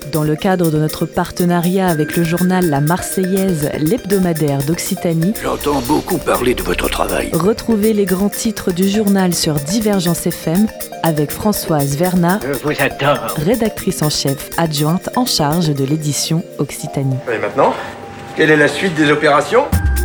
Dans le cadre de notre partenariat avec le journal La Marseillaise, l'hebdomadaire d'Occitanie, j'entends beaucoup parler de votre travail. Retrouvez les grands titres du journal sur Divergence FM avec Françoise Vernat, Je vous adore. rédactrice en chef adjointe en charge de l'édition Occitanie. Et maintenant, quelle est la suite des opérations ?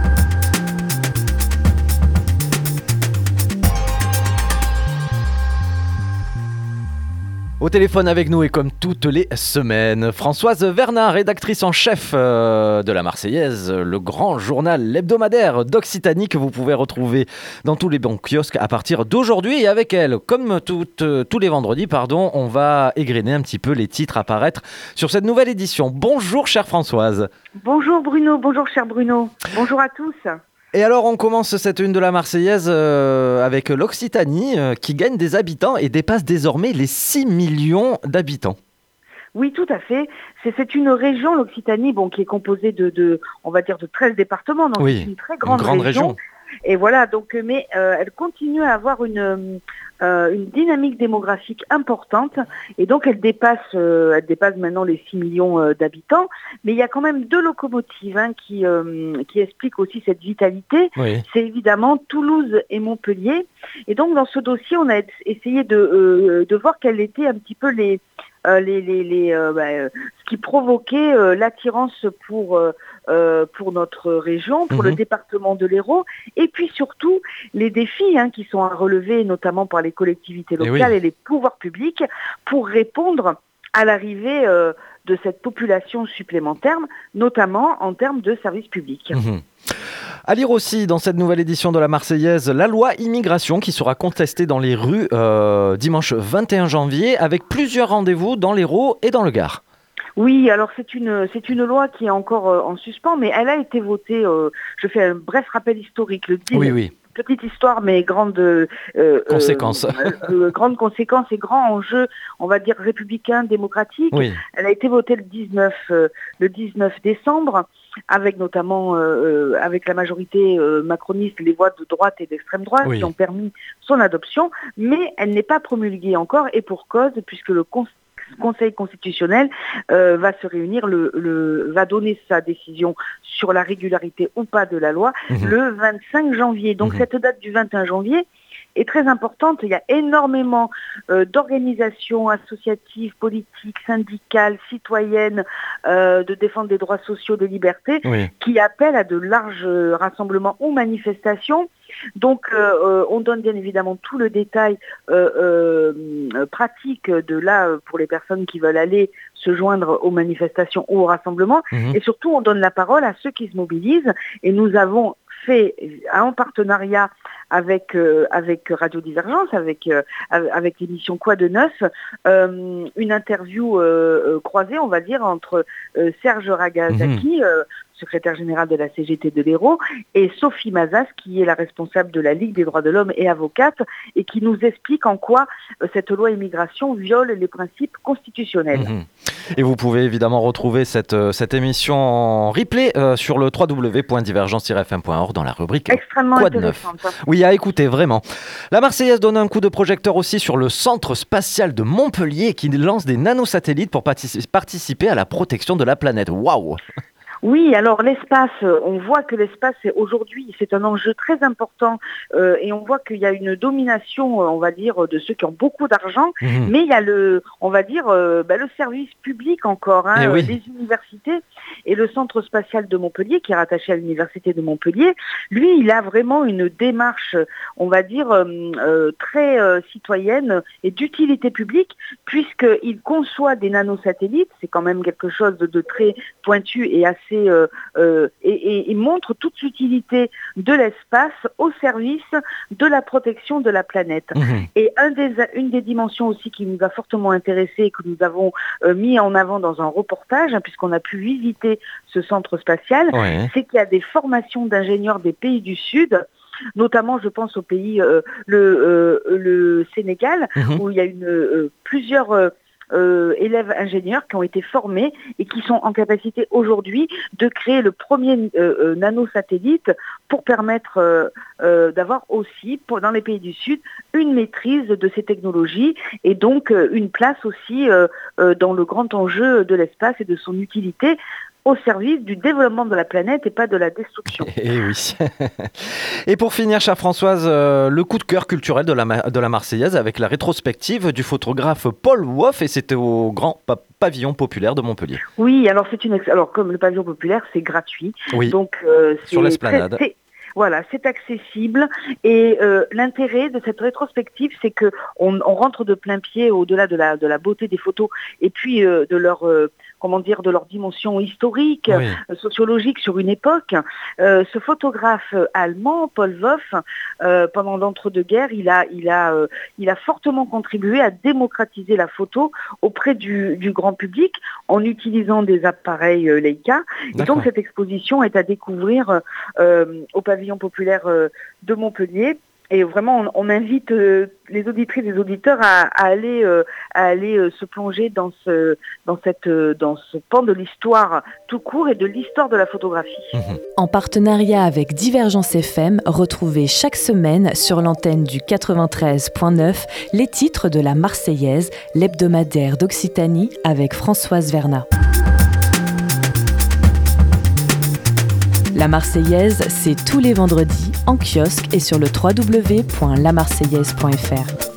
Au téléphone avec nous et comme toutes les semaines, Françoise Vernat, rédactrice en chef de La Marseillaise, le grand journal, l'hebdomadaire d'Occitanie que vous pouvez retrouver dans tous les bons kiosques à partir d'aujourd'hui. Et avec elle, comme tous les vendredis, on va égrener un petit peu les titres à paraître sur cette nouvelle édition. Bonjour chère Françoise. Bonjour Bruno, bonjour cher Bruno, bonjour à tous. Et alors, on commence cette une de la Marseillaise avec l'Occitanie qui gagne des habitants et dépasse désormais les 6 millions d'habitants. Oui, tout à fait. C'est une région, l'Occitanie, qui est composée de 13 départements, donc oui, c'est une très grande région. Et voilà, mais elle continue à avoir une dynamique démographique importante, et donc elle dépasse maintenant les 6 millions d'habitants. Mais il y a quand même deux locomotives qui expliquent aussi cette vitalité. Oui. C'est évidemment Toulouse et Montpellier. Et donc dans ce dossier, on a essayé de voir quels étaient un petit peu ce qui provoquait l'attirance pour notre région, pour le département de l'Hérault, et puis surtout les défis qui sont à relever, notamment par les collectivités locales et les pouvoirs publics, pour répondre à l'arrivée de cette population supplémentaire, notamment en termes de services publics. À lire aussi dans cette nouvelle édition de la Marseillaise, la loi immigration qui sera contestée dans les rues dimanche 21 janvier avec plusieurs rendez-vous dans l'Hérault et dans le Gard. Oui, alors c'est une loi qui est encore en suspens, mais elle a été votée, je fais un bref rappel historique, le 10 Oui. Petite histoire, mais grande conséquence. Grande conséquence et grand enjeu, on va dire républicain, démocratique. Oui. Elle a été votée le 19 décembre, avec notamment avec la majorité macroniste, les voix de droite et d'extrême droite qui ont permis son adoption, mais elle n'est pas promulguée encore, et pour cause, puisque le Conseil constitutionnel va se réunir, va donner sa décision sur la régularité ou pas de la loi le 25 janvier. Donc cette date du 21 janvier est très importante. Il y a énormément d'organisations associatives, politiques, syndicales, citoyennes, de défense des droits sociaux, des libertés, qui appellent à de larges rassemblements ou manifestations. Donc on donne bien évidemment tout le détail pratique pour les personnes qui veulent aller se joindre aux manifestations ou aux rassemblements, et surtout on donne la parole à ceux qui se mobilisent, et nous avons fait en partenariat avec Radio Divergence, avec l'émission Quoi de neuf, une interview croisée, on va dire, entre Serge Ragazaki, secrétaire général de la CGT de l'Hérault, et Sophie Mazas, qui est la responsable de la Ligue des droits de l'homme et avocate, et qui nous explique en quoi cette loi immigration viole les principes constitutionnels. Et vous pouvez évidemment retrouver cette émission en replay sur le www.divergence-fm.org dans la rubrique extrêmement Quoi de neuf. Oui, à écouter, vraiment. La Marseillaise donne un coup de projecteur aussi sur le centre spatial de Montpellier qui lance des nanosatellites pour participer à la protection de la planète. Waouh! Oui, alors l'espace, on voit que l'espace aujourd'hui, c'est un enjeu très important, et on voit qu'il y a une domination, on va dire, de ceux qui ont beaucoup d'argent, mais il y a le service public encore, les universités, et le centre spatial de Montpellier, qui est rattaché à l'université de Montpellier. Lui, il a vraiment une démarche, on va dire, très citoyenne et d'utilité publique, puisqu'il conçoit des nanosatellites, c'est quand même quelque chose de très pointu et assez et il montre toute l'utilité de l'espace au service de la protection de la planète. Et une des dimensions aussi qui nous a fortement intéressés et que nous avons mis en avant dans un reportage, puisqu'on a pu visiter ce centre spatial, c'est qu'il y a des formations d'ingénieurs des pays du Sud, notamment je pense au pays, le Sénégal, où il y a plusieurs élèves ingénieurs qui ont été formés et qui sont en capacité aujourd'hui de créer le premier nanosatellite pour permettre d'avoir aussi, dans les pays du Sud, une maîtrise de ces technologies et donc une place aussi dans le grand enjeu de l'espace et de son utilité au service du développement de la planète et pas de la destruction. Et oui. Et pour finir, chère Françoise, le coup de cœur culturel de la Marseillaise avec la rétrospective du photographe Paul Woff, et c'était au Grand Pavillon Populaire de Montpellier. Oui, alors comme le Pavillon Populaire, c'est gratuit. Oui, donc, sur l'esplanade. Voilà, c'est accessible et l'intérêt de cette rétrospective, c'est que on rentre de plein pied au-delà de la beauté des photos et puis de leur dimension historique, sociologique sur une époque. Ce photographe allemand, Paul Woff, pendant l'entre-deux-guerres, il a fortement contribué à démocratiser la photo auprès du grand public en utilisant des appareils Leica. Et donc cette exposition est à découvrir au Pavillon Populaire de Montpellier. Et vraiment, on invite les auditrices et les auditeurs à aller se plonger dans ce pan de l'histoire tout court et de l'histoire de la photographie. En partenariat avec Divergence FM, retrouvez chaque semaine sur l'antenne du 93.9 les titres de la Marseillaise, l'hebdomadaire d'Occitanie avec Françoise Vernat. La Marseillaise, c'est tous les vendredis en kiosque et sur le www.lamarseillaise.fr.